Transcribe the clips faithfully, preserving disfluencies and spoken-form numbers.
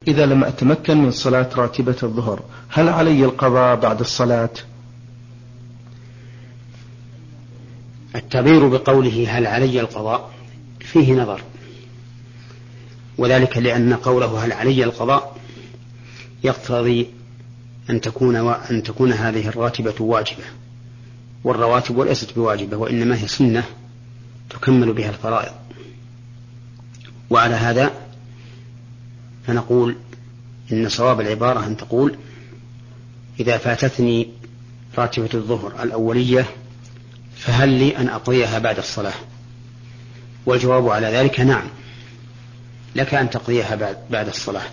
إذا لم أتمكن من صلاة راتبة الظهر هل علي القضاء بعد الصلاة؟ التعبير بقوله هل علي القضاء فيه نظر، وذلك لأن قوله هل علي القضاء يقتضي أن تكون, أن تكون هذه الراتبة واجبة، والرواتب ليست بواجبة وإنما هي سنة تكمل بها الفرائض. وعلى هذا فنقول إن صواب العبارة أن تقول إذا فاتتني راتبة الظهر الأولية فهل لي أن أقضيها بعد الصلاة؟ والجواب على ذلك نعم، لك أن تقضيها بعد, بعد الصلاة،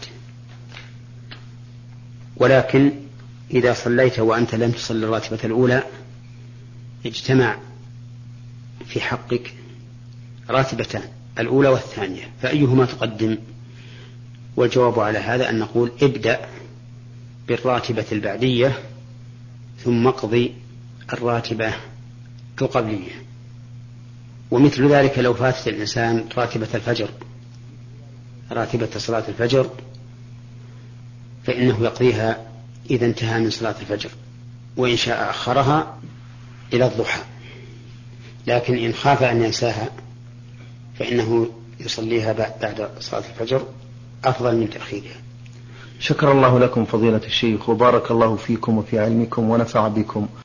ولكن إذا صليت وأنت لم تصل الراتبة الأولى اجتمع في حقك راتبتان، الأولى والثانية، فأيهما تقدم؟ والجواب على هذا أن نقول ابدأ بالراتبة البعدية ثم اقضي الراتبة القبلية. ومثل ذلك لو فاتت الإنسان راتبة الفجر، راتبة صلاة الفجر، فإنه يقضيها إذا انتهى من صلاة الفجر، وإن شاء أخرها إلى الضحى، لكن إن خاف أن ينساها فإنه يصليها بعد صلاة الفجر أفضل من تأخيرها. شكر الله لكم فضيلة الشيخ، وبارك الله فيكم وفي علمكم ونفع بكم.